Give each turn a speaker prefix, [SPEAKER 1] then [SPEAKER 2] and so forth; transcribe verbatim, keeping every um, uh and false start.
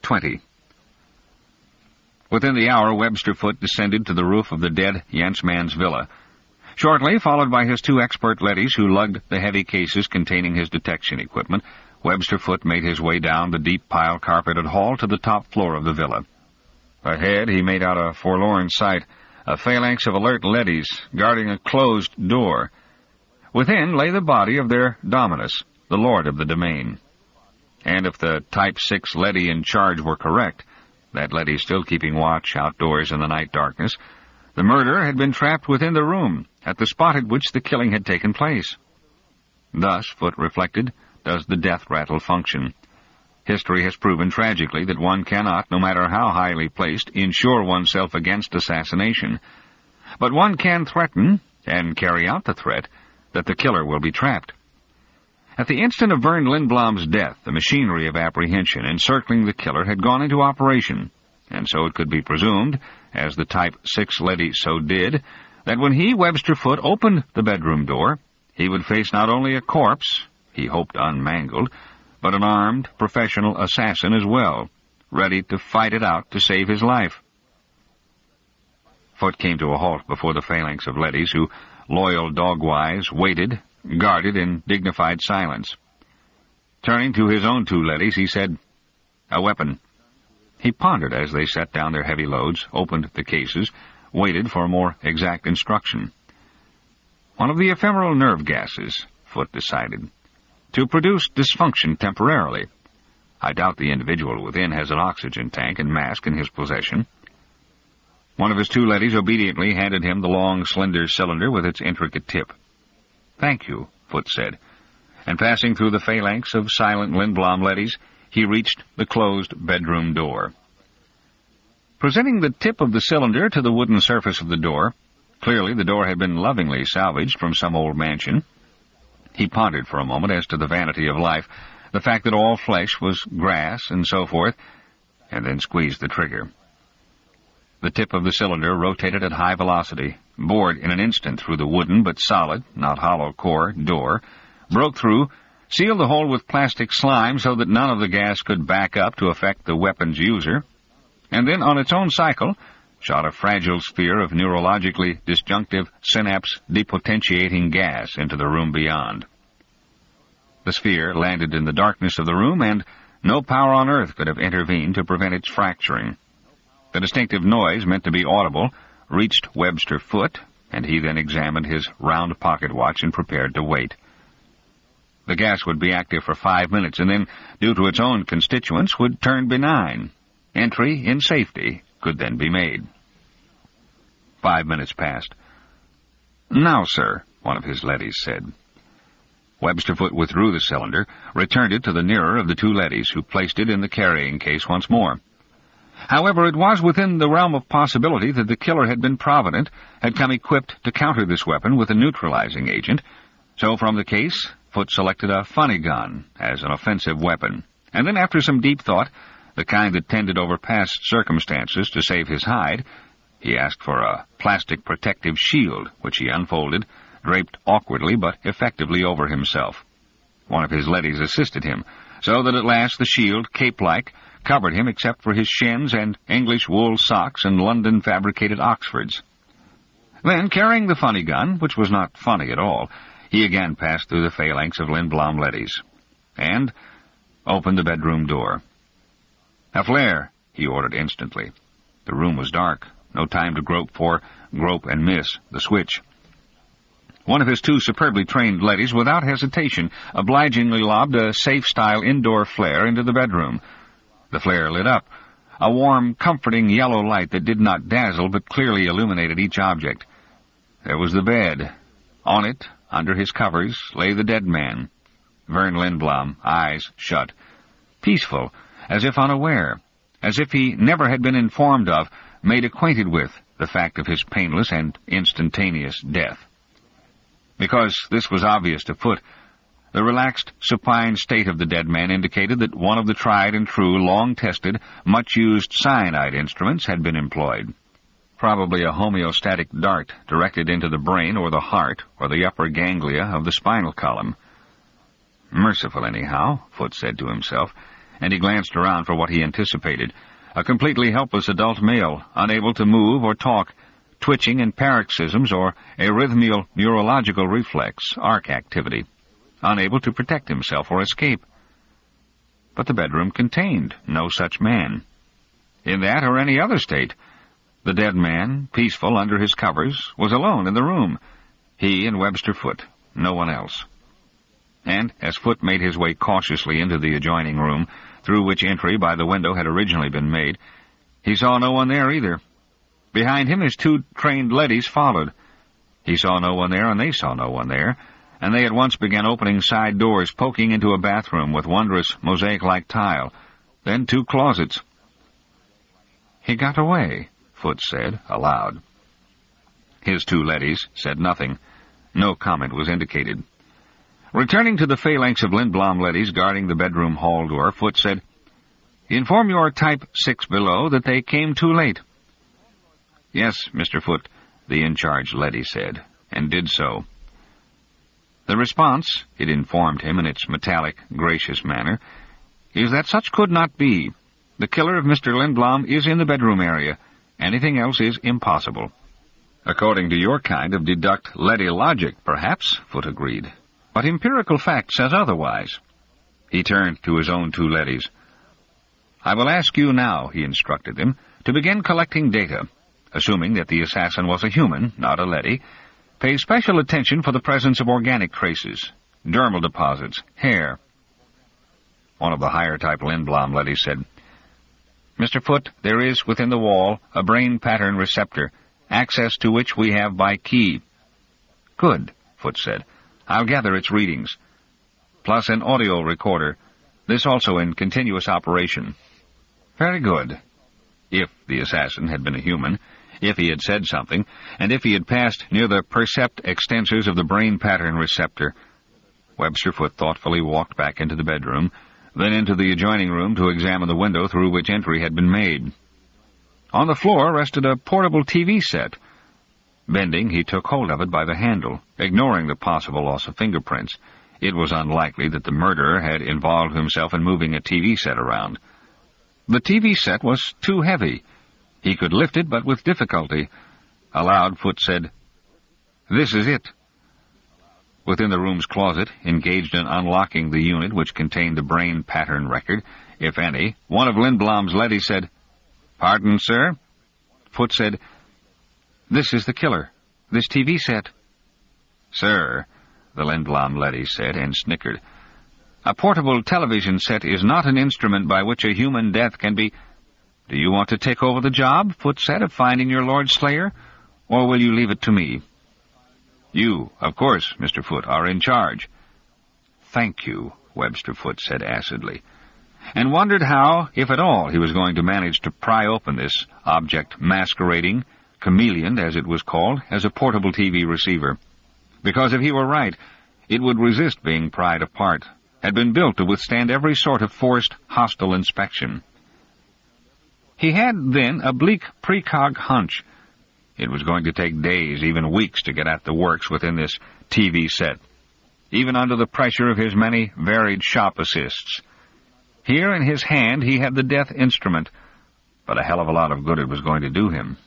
[SPEAKER 1] twenty. Within the hour, Webster Foote descended to the roof of the dead Jensmann's villa. Shortly, followed by his two expert leadys who lugged the heavy cases containing his detection equipment, Webster Foote made his way down the deep pile-carpeted hall to the top floor of the villa. Ahead, he made out a forlorn sight, a phalanx of alert leadys guarding a closed door. Within lay the body of their dominus, the lord of the domain. And if the Type six leady in charge were correct, that leady still keeping watch outdoors in the night darkness, the murderer had been trapped within the room, at the spot at which the killing had taken place. Thus, Foote reflected, does the death rattle function. History has proven tragically that one cannot, no matter how highly placed, insure oneself against assassination. But one can threaten, and carry out the threat, that the killer will be trapped. At the instant of Vern Lindblom's death, the machinery of apprehension encircling the killer had gone into operation, and so it could be presumed, as the Type six leady so did, that when he, Webster Foote, opened the bedroom door, he would face not only a corpse, he hoped unmangled, but an armed, professional assassin as well, ready to fight it out to save his life. Foote came to a halt before the phalanx of leadys who, loyal dog-wise, waited, guarded in dignified silence. Turning to his own two leadys, he said, "A weapon." He pondered as they set down their heavy loads, opened the cases, waited for more exact instruction. One of the ephemeral nerve gases, Foote decided, to produce dysfunction temporarily. I doubt the individual within has an oxygen tank and mask in his possession. One of his two leadys obediently handed him the long, slender cylinder with its intricate tip. "Thank you," Foote said, and passing through the phalanx of silent Lindblom leadys, he reached the closed bedroom door. Presenting the tip of the cylinder to the wooden surface of the door, clearly the door had been lovingly salvaged from some old mansion. He pondered for a moment as to the vanity of life, the fact that all flesh was grass and so forth, and then squeezed the trigger. The tip of the cylinder rotated at high velocity, bored in an instant through the wooden but solid, not hollow core, door, broke through, sealed the hole with plastic slime so that none of the gas could back up to affect the weapon's user, and then on its own cycle shot a fragile sphere of neurologically disjunctive synapse depotentiating gas into the room beyond. The sphere landed in the darkness of the room, and no power on earth could have intervened to prevent its fracturing. The distinctive noise, meant to be audible, reached Webster Foote, and he then examined his round pocket watch and prepared to wait. The gas would be active for five minutes, and then, due to its own constituents, would turn benign. Entry in safety could then be made. Five minutes passed. "Now, sir," one of his leadys said. Webster Foote withdrew the cylinder, returned it to the nearer of the two leadys, who placed it in the carrying case once more. However, it was within the realm of possibility that the killer had been provident, had come equipped to counter this weapon with a neutralizing agent, so from the case, Foote selected a funny gun as an offensive weapon, and then after some deep thought, the kind that tended over past circumstances to save his hide, he asked for a plastic protective shield, which he unfolded, draped awkwardly but effectively over himself. One of his leadys assisted him, so that at last the shield, cape-like, covered him except for his shins and English wool socks and London-fabricated Oxfords. Then, carrying the funny gun, which was not funny at all, he again passed through the phalanx of Lindblom leadys, and opened the bedroom door. "A flare," he ordered instantly. The room was dark. No time to grope for, grope and miss, the switch. One of his two superbly trained leadys, without hesitation, obligingly lobbed a safe-style indoor flare into the bedroom. The flare lit up, a warm, comforting yellow light that did not dazzle but clearly illuminated each object. There was the bed. On it, under his covers, lay the dead man, Vern Lindblom, eyes shut, peaceful, as if unaware, as if he never had been informed of, made acquainted with, the fact of his painless and instantaneous death. Because this was obvious to Foote, the relaxed, supine state of the dead man indicated that one of the tried-and-true, long-tested, much-used cyanide instruments had been employed. Probably a homeostatic dart directed into the brain or the heart or the upper ganglia of the spinal column. Merciful, anyhow, Foote said to himself, and he glanced around for what he anticipated. A completely helpless adult male, unable to move or talk, twitching in paroxysms or arrhythmial neurological reflex, arc activity, unable to protect himself or escape. But the bedroom contained no such man. In that or any other state, the dead man, peaceful under his covers, was alone in the room. He and Webster Foote, no one else. And as Foote made his way cautiously into the adjoining room, through which entry by the window had originally been made, he saw no one there either. Behind him his two trained leadys followed. He saw no one there, and they saw no one there, and they at once began opening side doors, poking into a bathroom with wondrous mosaic-like tile, then two closets. "He got away," Foote said, aloud. His two leadys said nothing. No comment was indicated. Returning to the phalanx of Lindblom leadys guarding the bedroom hall door, Foote said, "Inform your Type six below that they came too late." "Yes, Mister Foote," the in-charge leady said, and did so. "The response," it informed him in its metallic, gracious manner, "is that such could not be. The killer of Mister Lindblom is in the bedroom area. Anything else is impossible." "According to your kind of deduct leady logic, perhaps," Foote agreed. "But empirical fact says otherwise." He turned to his own two leadys. "I will ask you now," he instructed them, "to begin collecting data. Assuming that the assassin was a human, not a leady, pay special attention for the presence of organic traces, dermal deposits, hair." One of the higher-type Lindblom leadys said, "Mister Foote, there is within the wall a brain pattern receptor, access to which we have by key." "Good," Foote said. "I'll gather its readings. Plus an audio recorder, this also in continuous operation." "Very good." If the assassin had been a human, if he had said something, and if he had passed near the percept extensors of the brain pattern receptor. Webster Foote thoughtfully walked back into the bedroom, then into the adjoining room to examine the window through which entry had been made. On the floor rested a portable T V set. Bending, he took hold of it by the handle, ignoring the possible loss of fingerprints. It was unlikely that the murderer had involved himself in moving a T V set around. The T V set was too heavy. He could lift it, but with difficulty. Aloud, Foote said, "This is it." Within the room's closet, engaged in unlocking the unit which contained the brain pattern record, if any, one of Lindblom's leadys said, "Pardon, sir?" Foote said, "This is the killer. This T V set." "Sir," the Lindblom leady said, and snickered. "A portable television set is not an instrument by which a human death can be—" "Do you want to take over the job," Foote said, "of finding your Lord Slayer, or will you leave it to me?" "You, of course, Mister Foote, are in charge." "Thank you," Webster Foote said acidly, and wondered how, if at all, he was going to manage to pry open this object masquerading, chameleoned as it was called, as a portable T V receiver. Because if he were right, it would resist being pried apart, had been built to withstand every sort of forced, hostile inspection. He had, then, a bleak precog hunch. It was going to take days, even weeks, to get at the works within this T V set, even under the pressure of his many varied shop assists. Here in his hand he had the death instrument, but a hell of a lot of good it was going to do him.